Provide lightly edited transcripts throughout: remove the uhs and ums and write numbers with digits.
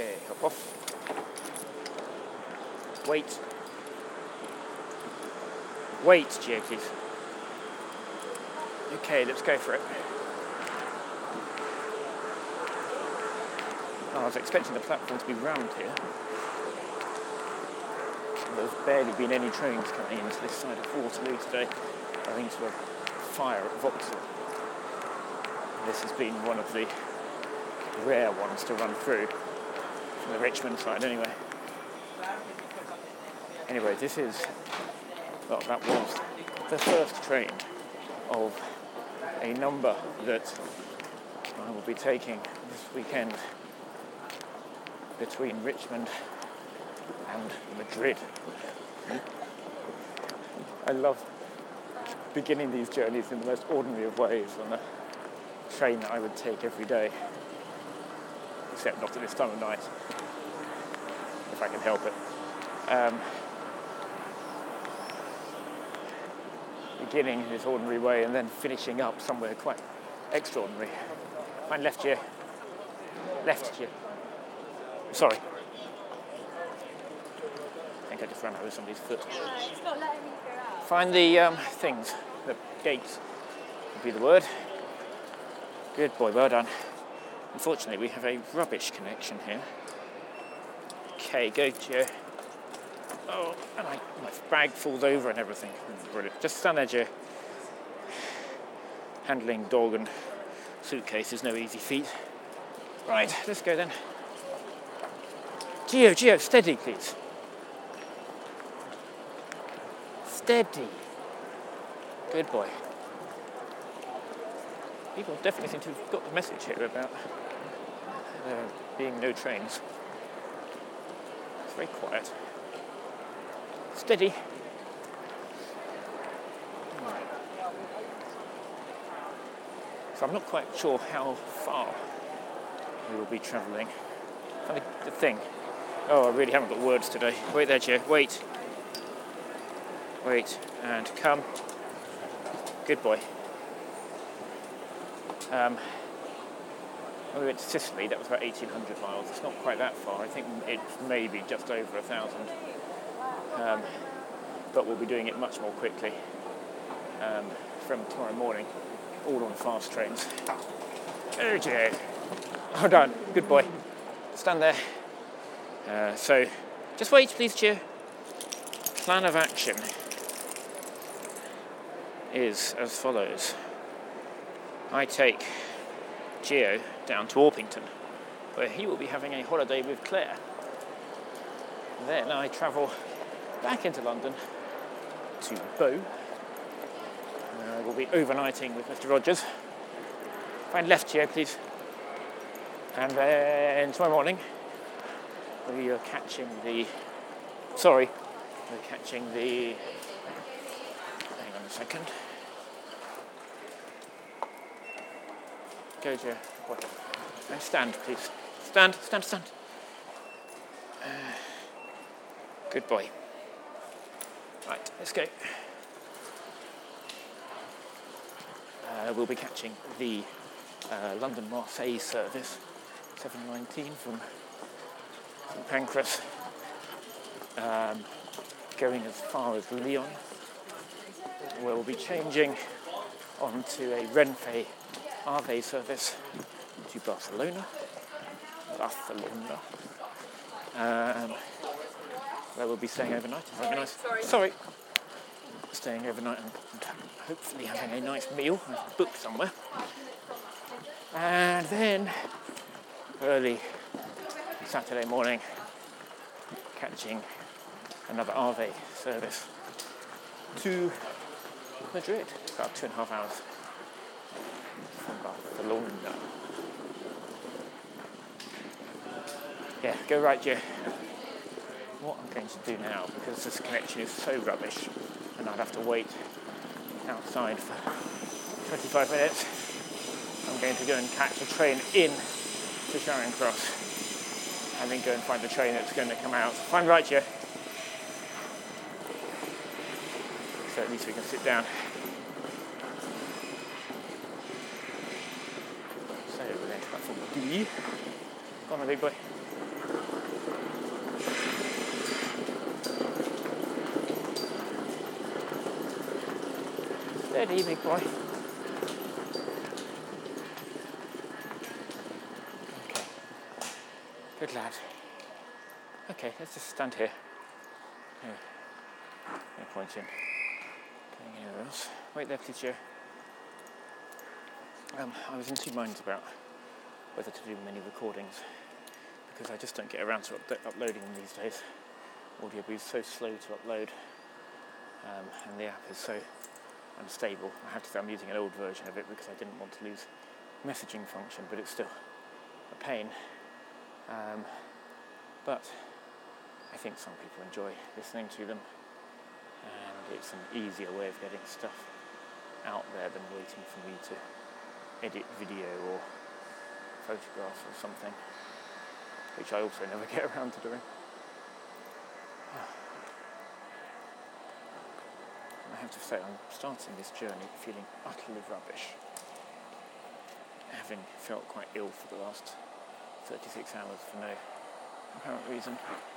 Okay, hop off. Wait. Wait, Gio, please. Okay, let's go for it. I was expecting the platform to be round here. There's barely been any trains coming into this side of Waterloo today, owing to a fire at Vauxhall. This has been one of the rare ones to run through, from the Richmond side anyway. Anyway, that was the first train of a number that I will be taking this weekend between Richmond and Madrid. I love beginning these journeys in the most ordinary of ways on a train that I would take every day, except not at this time of night, if I can help it. Beginning in this ordinary way and then finishing up somewhere quite extraordinary. Find left here. Left here. Sorry. I think I just ran over somebody's foot. It's not letting me go out. Find the things, the gates would be the word. Good boy, well done. Unfortunately, we have a rubbish connection here. Okay, go, Joe. Oh, and my bag falls over and everything. Brilliant. Just stand there, Joe. Handling dog and suitcase is no easy feat. Right, let's go then. Gio, steady, please. Steady. Good boy. People definitely seem to have got the message here about there being no trains. It's very quiet. Steady. So I'm not quite sure how far we will be travelling. Funny the thing. Oh, I really haven't got words today. Wait there, Joe. Wait. Wait and come. Good boy. When we went to Sicily, that was about 1,800 miles. It's not quite that far. I think it's maybe just over 1,000. But we'll be doing it much more quickly from tomorrow morning, all on fast trains. Oh, Joe. Well done. Good boy. Stand there. So, just wait, please, Joe. Plan of action is as follows. I take Gio down to Orpington, where he will be having a holiday with Claire. Then I travel back into London to Bow. I will be overnighting with Mr. Rogers. Find left, Gio, please. And then tomorrow morning, we are catching the... Sorry, we're catching the... Hang on a second. Go, Gio. Now stand, please. Stand. Good boy. Right, let's go. We'll be catching the London-Marseille service, 7:19 from St Pancras, going as far as Lyon, where we'll be changing onto a Renfe Ave service to Barcelona, where we'll be staying overnight. Sorry. Staying overnight and hopefully having a nice meal. I've booked somewhere. And then early Saturday morning, catching another Ave service to Madrid, about 2.5 hours from Barcelona. Yeah, go right, Joe. What I'm going to do now, because this connection is so rubbish and I'd have to wait outside for 25 minutes, I'm going to go and catch a train in to Charing Cross and then go and find the train that's going to come out. Find right, Joe. So at least we can sit down. So we're going to platform D. Go on, my big boy. Steady, big boy. Okay. Good lad. Okay, let's just stand here. No point in going anywhere else. Wait there, please, Joe. I was in two minds about whether to do many recordings because I just don't get around to uploading them these days. Audioboo is so slow to upload, and the app is so unstable. I have to say I'm using an old version of it because I didn't want to lose messaging function, but it's still a pain. But I think some people enjoy listening to them, and it's an easier way of getting stuff out there than waiting for me to edit video or photographs or something, which I also never get around to doing. I have to say, I'm starting this journey feeling utterly rubbish, having felt quite ill for the last 36 hours for no apparent reason.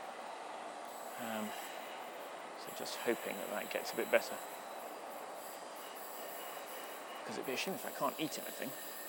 So just hoping that gets a bit better. Because it'd be a shame if I can't eat anything.